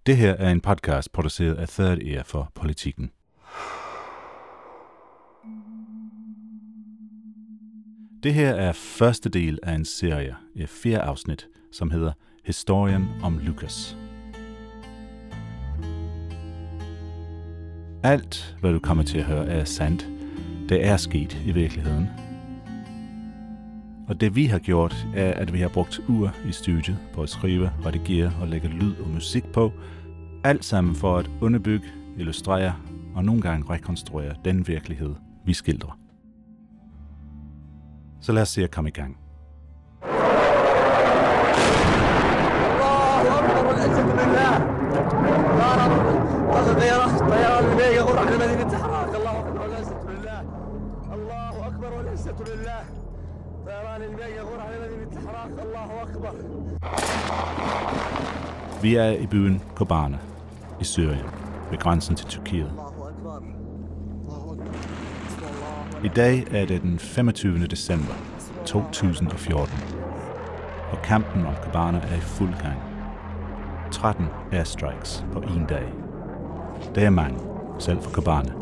Det her er en podcast produceret af Third Ear for Politiken. Det her er første del af en serie i 4 afsnit, som hedder Historien om Lucas. Alt, hvad du kommer til at høre, er sandt. Det er sket i virkeligheden. Og det vi har gjort, er, at vi har brugt uger i studiet på at skrive, redigere og lægge lyd og musik på. Alt sammen for at underbygge, illustrere og nogle gange rekonstruere den virkelighed, vi skildrer. Så lad os se at komme i gang. Vi er i byen Kobane i Syrien, ved grænsen til Tyrkiet. I dag er det den 25. december 2014, og kampen om Kobane er i fuld gang. 13 airstrikes på en dag. Det er mange, selv for Kobane.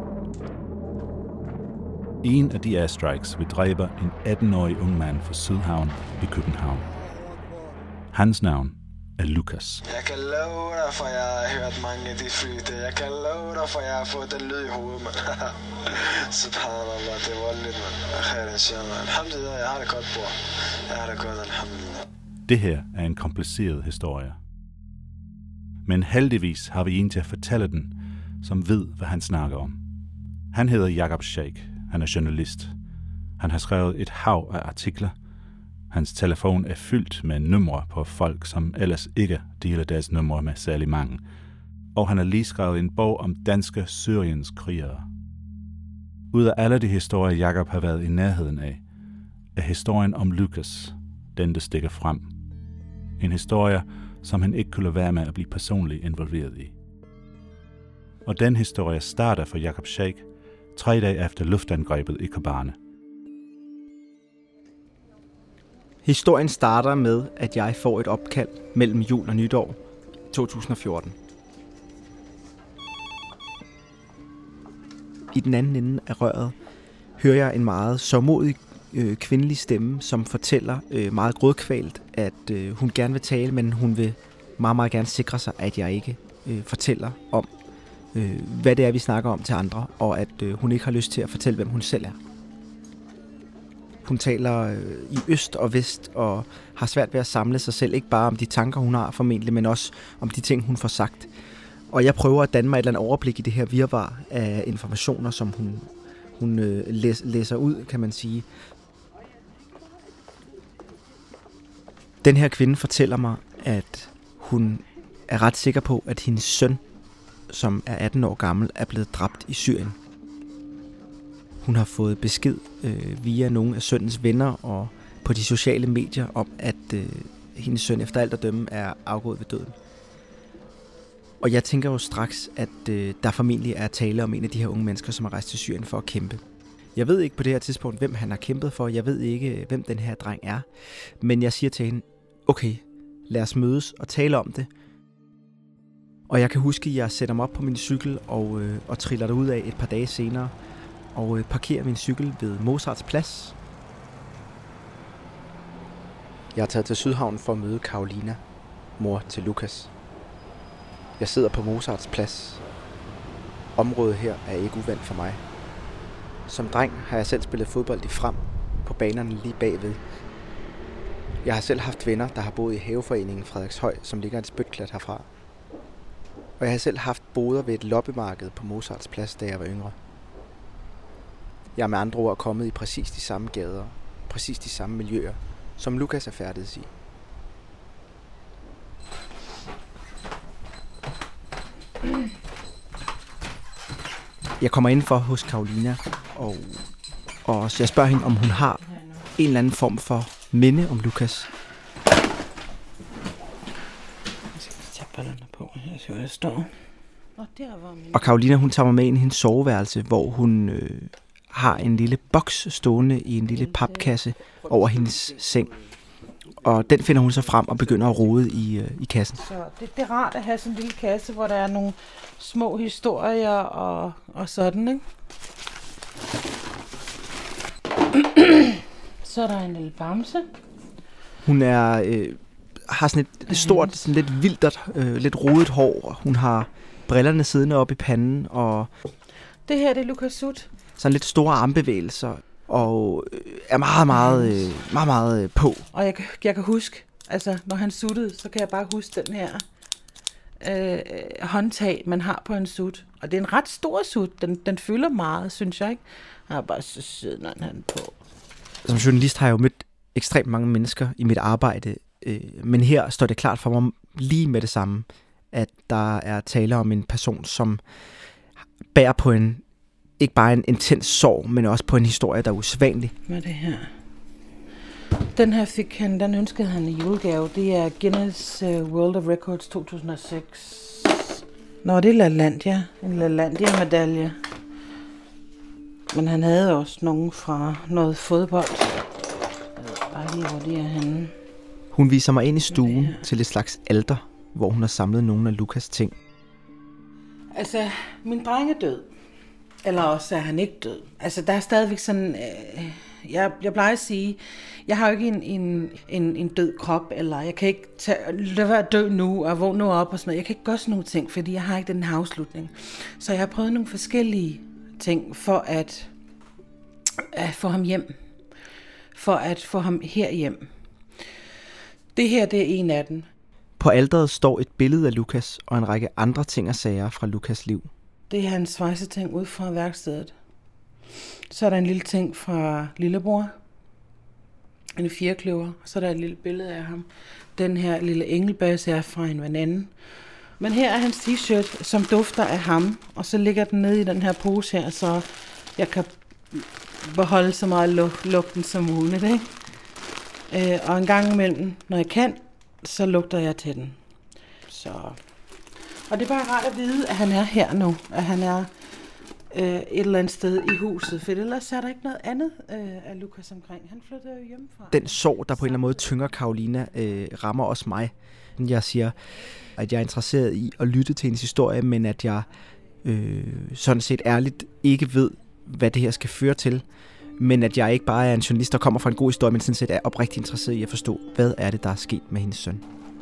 En af de airstrikes vil dræbe en 18-årig ung mand fra Sydhavn i København. Hans navn er Lucas. Jeg kan love dig, for jeg har hørt mange af de flyte. Jeg kan love dig, for jeg har fået den lyd i hovedet, man. Subhanallah, det er voldeligt, man. Alhamdulillah, jeg har det godt, bror. Jeg har det godt, alhamdulillah. Det her er en kompliceret historie. Men heldigvis har vi en til at fortælle den, som ved, hvad han snakker om. Han hedder Jacob Sheikh. Han er journalist. Han har skrevet et hav af artikler. Hans telefon er fyldt med numre på folk, som ellers ikke deler deres numre med særlig mange. Og han har lige skrevet en bog om danske Syriens krigere. Ud af alle de historier, Jacob har været i nærheden af, er historien om Lucas den, der stikker frem. En historie, som han ikke kunne lade være med at blive personligt involveret i. Og den historie starter for Jacob Sheikh 3 dage efter luftangrebet i Kobane. Historien starter med, at jeg får et opkald mellem jul og nytår 2014. I den anden ende af røret hører jeg en meget sørgmodig kvindelig stemme, som fortæller meget grådkvalt, at hun gerne vil tale, men hun vil meget, meget gerne sikre sig, at jeg ikke fortæller om, hvad det er, vi snakker om til andre, og at hun ikke har lyst til at fortælle, hvem hun selv er. Hun taler i øst og vest og har svært ved at samle sig selv, ikke bare om de tanker, hun har formentlig, men også om de ting, hun får sagt. Og jeg prøver at danne mig et eller andet overblik i det her virvar af informationer, som hun læser ud, kan man sige. Den her kvinde fortæller mig, at hun er ret sikker på, at hendes søn, som er 18 år gammel, er blevet dræbt i Syrien. Hun har fået besked via nogle af sønnens venner og på de sociale medier om, at hendes søn efter alt at dømme er afgået ved døden. Og jeg tænker jo straks, at der formentlig er tale om en af de her unge mennesker, som har rejst til Syrien for at kæmpe. Jeg ved ikke på det her tidspunkt, hvem han har kæmpet for. Jeg ved ikke, hvem den her dreng er. Men jeg siger til hende, okay, lad os mødes og tale om det. Og jeg kan huske, at jeg sætter mig op på min cykel og triller derud af et par dage senere og parkerer min cykel ved Mozarts Plads. Jeg er taget til Sydhavn for at møde Karolina, mor til Lucas. Jeg sidder på Mozarts Plads. Området her er ikke uvandt for mig. Som dreng har jeg selv spillet fodbold i Frem på banerne lige bagved. Jeg har selv haft venner, der har boet i haveforeningen Frederikshøj, som ligger et spytklat herfra. Og jeg har selv haft boder ved et loppemarked på Mozarts Plads, da jeg var yngre. Jeg er med andre ord kommet i præcis de samme gader, præcis de samme miljøer, som Lucas er færdiges i. Jeg kommer indenfor hos Karolina, og jeg spørger hende, om hun har en eller anden form for minde om Lucas. Jeg skal tage ballerne på, jeg ser, hvor jeg står. Og Karolina, hun tager mig med ind i hendes soveværelse, hvor hun har en lille boks stående i en lille papkasse over hendes seng. og den finder hun så frem og begynder at rode i kassen. Så det er rart at have sådan en lille kasse, hvor der er nogle små historier og sådan, ikke? Så er der en lille bamse. Hun har sådan et stort, sådan lidt vildert, lidt rodet hår. Hun har brillerne siddende op i panden, og det her, det er Lucas Sut. Sådan lidt store armbevægelser, og er meget på. Og jeg kan huske, altså når han suttede, så kan jeg bare huske den her håndtag, man har på en sut. Og det er en ret stor sut. Den fylder meget, synes jeg, ikke? Jeg er bare så sød, når han på. Som journalist har jeg jo mødt ekstremt mange mennesker i mit arbejde, men her står det klart for mig lige med det samme, at der er tale om en person, som bærer på ikke bare en intens sorg, men også på en historie, der er usædvanlig. Hvad er det her? Den her den ønskede han i julegave. Det er Guinness World of Records 2006. Nå, det er LaLandia. En LaLandia-medalje. Men han havde også nogen fra noget fodbold. Jeg ved bare lige, hvor det er henne. Hun viser mig ind i stuen til et slags alter, hvor hun har samlet nogle af Lucas' ting. Altså, min dreng er død. Eller også er han ikke død. Altså, der er stadigvæk sådan... Jeg plejer at sige, jeg har jo ikke en død krop, eller jeg kan ikke lade være dø nu og vågne op og sådan noget. Jeg kan ikke gøre sådan nogle ting, fordi jeg har ikke den her afslutning. Så jeg har prøvet nogle forskellige ting for at få ham hjem. For at få ham herhjem. Det her, det er en af dem. På alteret står et billede af Lucas og en række andre ting og sager fra Lucas' liv. Det er hans svejseting ud fra værkstedet. Så er der en lille ting fra lillebror. En firkløver. Så er der et lille billede af ham. Den her lille engelbase er fra en veninde. Men her er hans t-shirt, som dufter af ham. Og så ligger den nede i den her pose her, så jeg kan beholde så meget lugten som muligt, ikke? Og en gang imellem, når jeg kan, så lugter jeg til den. Så. Og det er bare rart at vide, at han er her nu. At han er et eller andet sted i huset. For ellers er der ikke noget andet af Lucas omkring. Han flyttede jo hjemmefra. Den sorg, der på en eller anden måde tynger Carolina, rammer også mig. Jeg siger, at jeg er interesseret i at lytte til hendes historie, men at jeg sådan set ærligt ikke ved, hvad det her skal føre til. Men at jeg ikke bare er en journalist, der kommer fra en god historie, men sådan set er oprigtigt interesseret i at forstå, hvad er det, der er sket med hendes søn.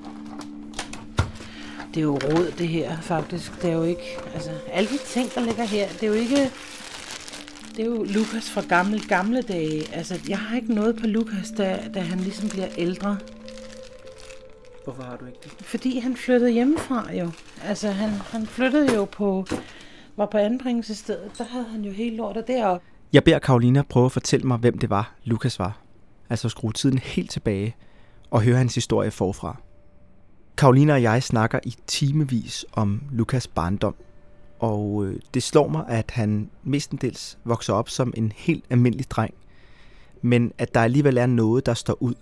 Det er jo råd, det her, faktisk. Det er jo ikke... Altså, alle de ting, der ligger her, det er jo ikke... Det er jo Lucas fra gamle dage. Altså, jeg har ikke noget på Lucas, da han ligesom bliver ældre. Hvorfor har du ikke det? Fordi han flyttede hjemmefra jo. Altså, han flyttede jo var på anbringelsesstedet. Der havde han jo hele lortet deroppe. Jeg beder Carolina prøve at fortælle mig, hvem det var, Lucas var. Altså skrue tiden helt tilbage og høre hans historie forfra. Carolina og jeg snakker i timevis om Lucas' barndom, og det slår mig, at han mestendels vokser op som en helt almindelig dreng, men at der alligevel er noget, der står ud.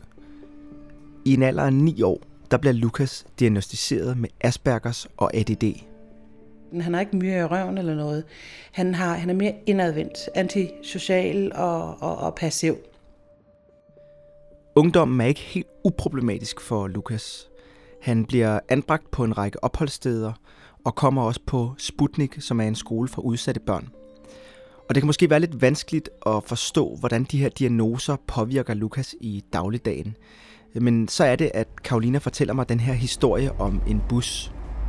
I en alder af 9 år, der bliver Lucas diagnosticeret med Aspergers og ADD. Han har ikke myre i røven eller noget. Han er mere indadvendt, antisocial og passiv. Ungdommen er ikke helt uproblematisk for Lucas. Han bliver anbragt på en række opholdssteder og kommer også på Sputnik, som er en skole for udsatte børn. Og det kan måske være lidt vanskeligt at forstå, hvordan de her diagnoser påvirker Lucas i dagligdagen. Men så er det, at Carolina fortæller mig den her historie om en bus.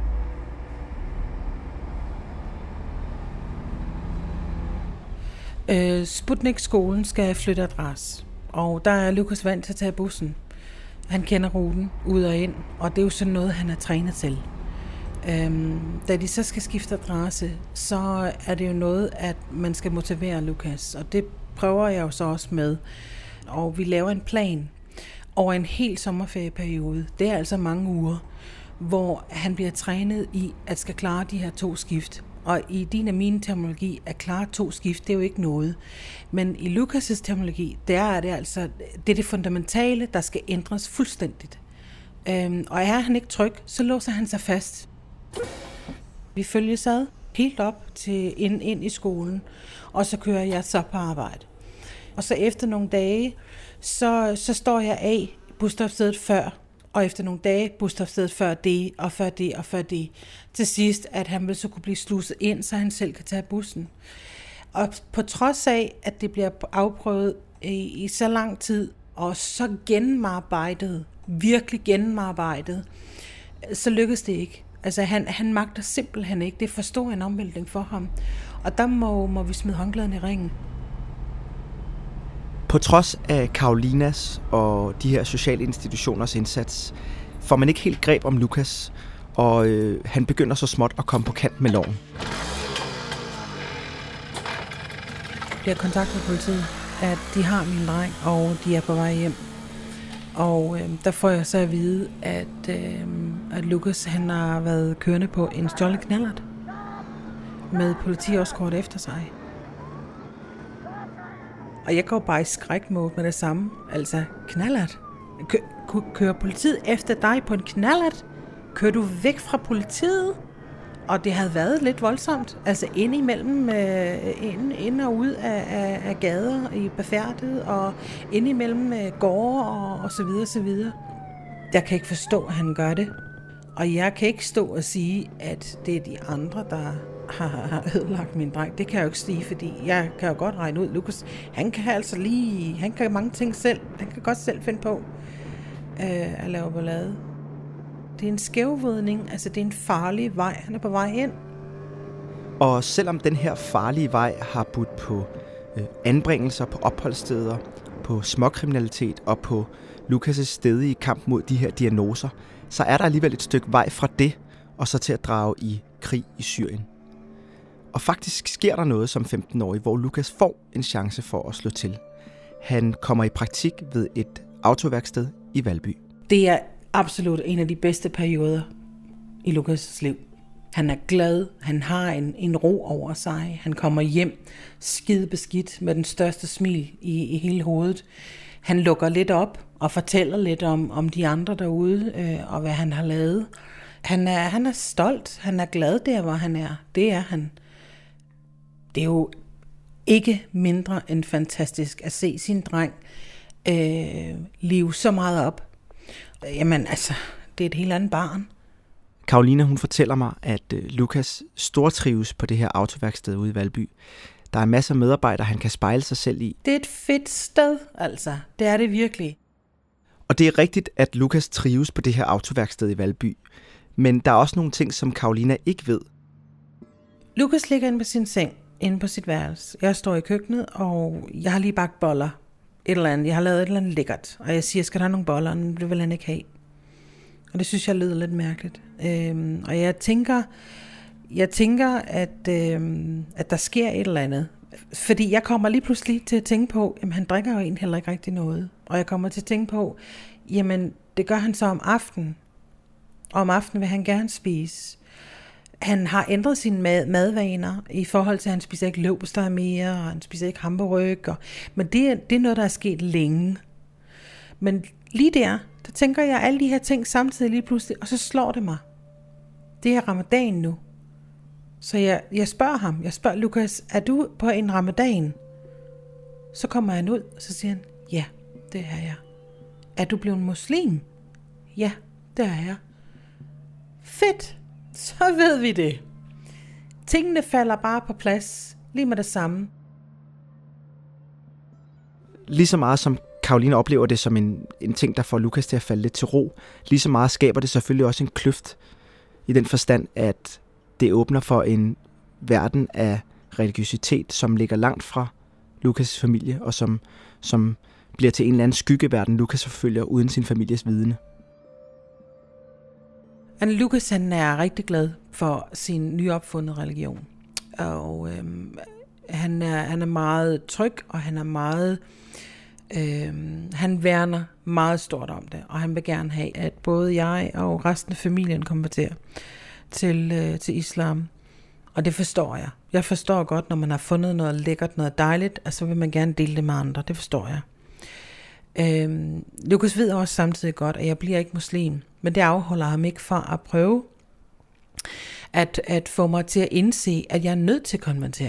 Sputnik-skolen skal flytte adresse, og der er Lucas vant til at tage bussen. Han kender ruten ud og ind, og det er jo sådan noget, han er trænet til. Da de så skal skifte adresse, så er det jo noget, at man skal motivere Lucas, og det prøver jeg jo så også med. Og vi laver en plan over en hel sommerferieperiode. Det er altså mange uger, hvor han bliver trænet i at skal klare de her 2 skift. Og i din og min terminologi at klare 2 skift, det er jo ikke noget. Men i Lucas' terminologi, der er det altså det fundamentale, der skal ændres fuldstændigt. Og er han ikke tryg, så låser han sig fast. Vi følges ad helt op til ind i skolen, og så kører jeg så på arbejde. Og så efter nogle dage, så står jeg af busstopstedet før, og efter nogle dage busstopstedet før det, og før det, og før det. Til sidst, at han vil så kunne blive sluset ind, så han selv kan tage bussen. Og på trods af, at det bliver afprøvet i så lang tid, og så gennemarbejdet, virkelig gennemarbejdet, så lykkes det ikke. Altså han magter simpelthen ikke. Det er for stor en omvæltning for ham. Og der må vi smide håndklæden i ringen. På trods af Carolinas og de her sociale institutioners indsats, får man ikke helt greb om Lucas, og han begynder så småt at komme på kant med loven. Jeg har kontaktet politiet, at de har min dreng, og de er på vej hjem. Og der får jeg så at vide, at Lucas han har været kørende på en stjålet knallert med politiescort efter sig. Og jeg går bare i skrækmode med det samme. Altså, knallert. Kører politiet efter dig på en knallert? Kører du væk fra politiet? Og det havde været lidt voldsomt. Altså ind og ud af gader i befærdet, og ind imellem gårde og så videre, så videre. Jeg kan ikke forstå, at han gør det. Og jeg kan ikke stå og sige, at det er de andre, der har ødelagt min dreng. Det kan jeg jo ikke sige, fordi jeg kan jo godt regne ud. Lucas, han kan mange ting selv. Han kan godt selv finde på at lave ballade. Det er en skævvridning, altså det er en farlig vej. Han er på vej ind. Og selvom den her farlige vej har budt på anbringelser på opholdssteder, på småkriminalitet og på Lucas' stedige kamp mod de her diagnoser, så er der alligevel et stykke vej fra det, og så til at drage i krig i Syrien. Og faktisk sker der noget som 15-årig, hvor Lucas får en chance for at slå til. Han kommer i praktik ved et autoværksted i Valby. Det er absolut en af de bedste perioder i Lucas' liv. Han er glad, han har en ro over sig, han kommer hjem skide beskidt med den største smil i hele hovedet. Han lukker lidt op og fortæller lidt om de andre derude og hvad han har lavet. Han er stolt, han er glad der, hvor han er. Det er han. Det er jo ikke mindre end fantastisk at se sin dreng live så meget op. Jamen altså, det er et helt andet barn. Carolina, hun fortæller mig, at Lucas stortrives på det her autoværksted ude i Valby. Der er masser af medarbejdere, han kan spejle sig selv i. Det er et fedt sted, altså. Det er det virkelig. Og det er rigtigt, at Lucas trives på det her autoværksted i Valby. Men der er også nogle ting, som Carolina ikke ved. Lucas ligger inde på sin seng, inde på sit værelse. Jeg står i køkkenet, og jeg har lige bagt boller. Et eller andet. Jeg har lavet et eller andet lækkert. Og jeg siger, skal der have nogle boller? Det vil han ikke have. Og det synes jeg lyder lidt mærkeligt. Og jeg tænker at der sker et eller andet. Fordi jeg kommer lige pludselig til at tænke på, jamen han drikker jo egentlig heller ikke rigtig noget. Og jeg kommer til at tænke på, jamen det gør han så om aftenen. Og om aftenen vil han gerne spise. Han har ændret sine madvaner i forhold til, at han spiser ikke leverpostej mere, og han spiser ikke hamburgerryg. Men det er noget, der er sket længe. Men lige der tænker jeg alle de her ting samtidig lige pludselig, og så slår det mig. Det er ramadan nu. Så jeg spørger Lucas, er du på en ramadan? Så kommer han ud, og så siger han, ja, det er jeg. Er du blevet muslim? Ja, det er jeg. Fedt, så ved vi det. Tingene falder bare på plads, lige med det samme. Lige så meget som Carolina oplever det som en ting, der får Lucas til at falde lidt til ro, lige så meget skaber det selvfølgelig også en kløft i den forstand, at det åbner for en verden af religiøsitet, som ligger langt fra Lucas' familie, og som bliver til en eller anden skyggeverden, Lucas forfølger uden sin families vidne. Lucas han er rigtig glad for sin nyopfundne religion. Og han er meget tryg, og han er meget... han værner meget stort om det, og han vil gerne have, at både jeg og resten af familien konverterer til islam. Og det forstår jeg. Jeg forstår godt, når man har fundet noget lækkert, noget dejligt, og så vil man gerne dele det med andre. Det forstår jeg. Lucas ved også samtidig godt, at jeg bliver ikke muslim, men det afholder ham ikke fra at prøve at få mig til at indse, at jeg er nødt til at konvertere.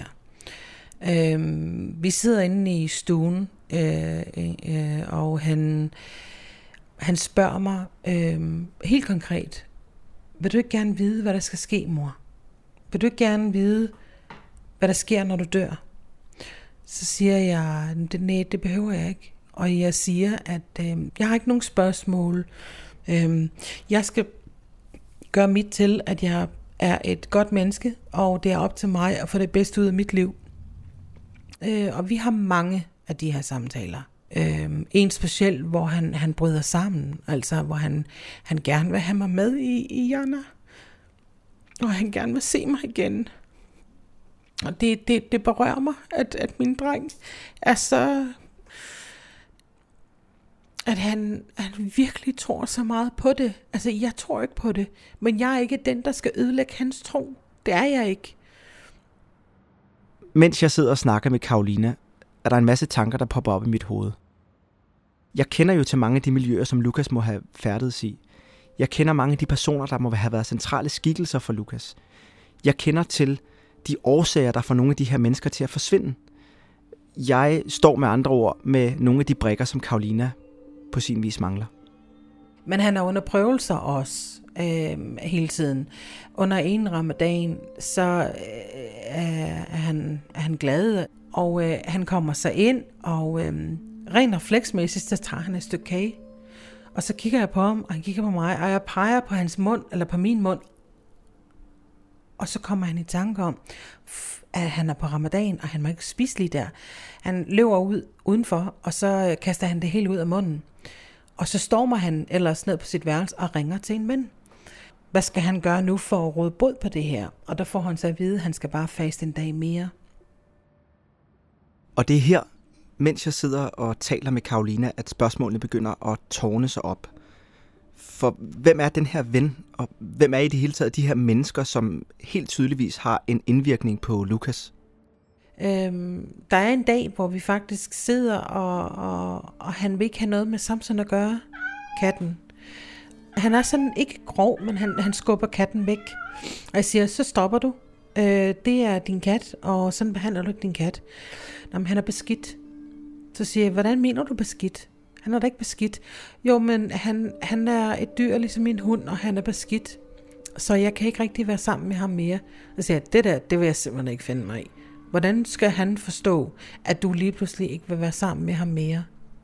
Vi sidder inde i stuen, og Han spørger mig helt konkret, vil du ikke gerne vide, hvad der skal ske, mor? Vil du ikke gerne vide, hvad der sker, når du dør? Så siger jeg, nej, det behøver jeg ikke. Og jeg siger, at jeg har ikke nogen spørgsmål. Jeg skal gøre mit til, at jeg er et godt menneske, og det er op til mig at få det bedste ud af mit liv. Og vi har mange af de her samtaler. En speciel, hvor han bryder sammen, altså hvor han gerne vil have mig med i Jonna, og han gerne vil se mig igen. Og det berører mig, at min dreng er så, at han virkelig tror så meget på det. Altså, jeg tror ikke på det, men jeg er ikke den, der skal ødelægge hans tro. Det er jeg ikke. Mens jeg sidder og snakker med Karolina, er der en masse tanker, der popper op i mit hoved. Jeg kender jo til mange af de miljøer, som Lukas må have færdedes i. Jeg kender mange af de personer, der må have været centrale skikkelser for Lukas. Jeg kender til de årsager, der får nogle af de her mennesker til at forsvinde. Jeg står med andre ord med nogle af de brikker, som Karolina på sin vis mangler. Men han er under prøvelser også hele tiden. Under en ramadan, så er han glad, og han kommer sig ind, og rent refleksmæssigt, så tager han et stykke kage. Og så kigger jeg på ham, og han kigger på mig, og jeg peger på hans mund, eller på min mund. Og så kommer han i tanke om, at han er på ramadan, og han må ikke spise lige der. Han løber ud udenfor, og så kaster han det hele ud af munden. Og så stormer han ellers ned på sit værelse og ringer til en ven. Hvad skal han gøre nu for at råde bod på det her? Og der får han så at vide, at han skal bare faste en dag mere. Og det er her, mens jeg sidder og taler med Karolina, at spørgsmålene begynder at tårne sig op. For hvem er den her ven, og hvem er i det hele taget de her mennesker, som helt tydeligvis har en indvirkning på Lukas? Der er en dag, hvor vi faktisk sidder, og han vil ikke have noget med Samson at gøre, katten. Han er sådan ikke grov, men han skubber katten væk. Og jeg siger, så stopper du. Det er din kat, og sådan behandler du ikke din kat. Jamen, han er beskidt. Så siger jeg, hvordan mener du beskidt? Han er da ikke beskidt. Jo, men han er et dyr, ligesom min hund, og han er beskidt. Så jeg kan ikke rigtig være sammen med ham mere. Så siger jeg, det vil jeg simpelthen ikke finde mig i. Hvordan skal han forstå, at du lige pludselig ikke vil være sammen med ham mere?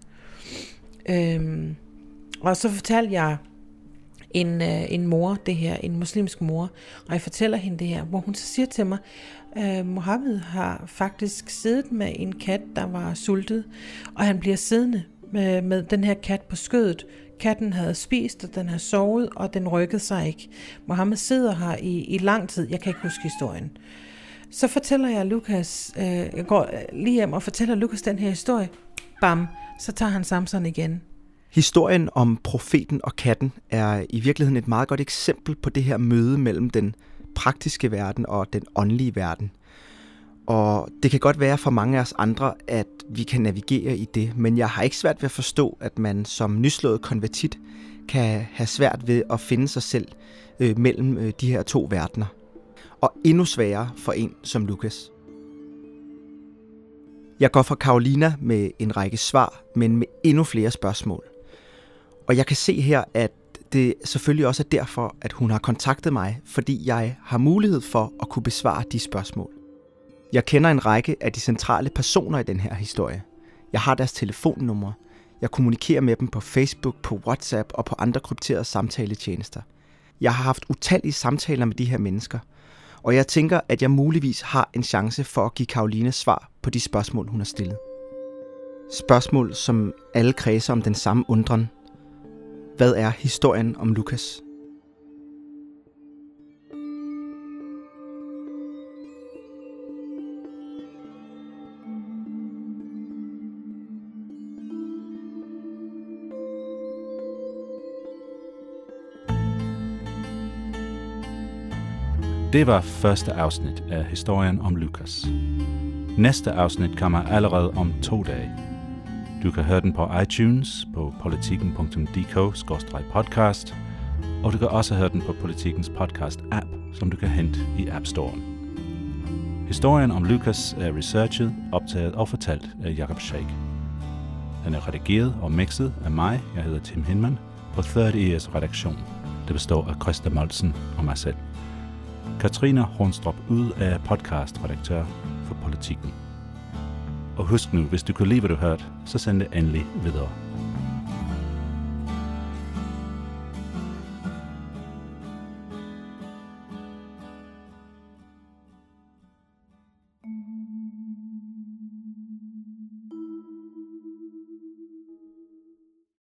Og så fortalte jeg en mor det her, en muslimsk mor, og jeg fortæller hende det her, hvor hun så siger til mig, Mohammed har faktisk siddet med en kat, der var sultet, og han bliver siddende med den her kat på skødet. Katten havde spist, og den havde sovet, og den rykkede sig ikke. Mohammed sidder her i lang tid, jeg kan ikke huske historien. Så fortæller jeg Lukas, jeg går lige hjem og fortæller Lukas den her historie. Bam, så tager han Samson igen. Historien om profeten og katten er i virkeligheden et meget godt eksempel på det her møde mellem den praktiske verden og den åndelige verden. Og det kan godt være for mange af os andre, at vi kan navigere i det, men jeg har ikke svært ved at forstå, at man som nyslået konvertit kan have svært ved at finde sig selv mellem de her to verdener. Og endnu sværere for en som Lukas. Jeg går fra Karolina med en række svar, men med endnu flere spørgsmål. Og jeg kan se her, at det selvfølgelig også er derfor, at hun har kontaktet mig, fordi jeg har mulighed for at kunne besvare de spørgsmål. Jeg kender en række af de centrale personer i den her historie. Jeg har deres telefonnumre. Jeg kommunikerer med dem på Facebook, på WhatsApp og på andre krypterede samtaletjenester. Jeg har haft utallige samtaler med de her mennesker. Og jeg tænker, at jeg muligvis har en chance for at give Karolina svar på de spørgsmål, hun har stillet. Spørgsmål, som alle kredser om den samme undren. Hvad er historien om Lukas? Det var første afsnit af historien om Lukas. Næste afsnit kommer allerede om 2 dage. Du kan høre den på iTunes, på politiken.dk/podcast, og du kan også høre den på Politikens podcast-app, som du kan hente i App Storen. Historien om Lukas er researchet, optaget og fortalt af Jacob Sheikh. Den er redigeret og mixet af mig, jeg hedder Tim Hinman, på 30 Years redaktion. Det består af Christa Molsen og mig selv. Katrine Hornstrup ud af podcastredaktør for Politikken. Og husk nu, hvis du kunne lide, hvad du hørte, så send det endelig videre.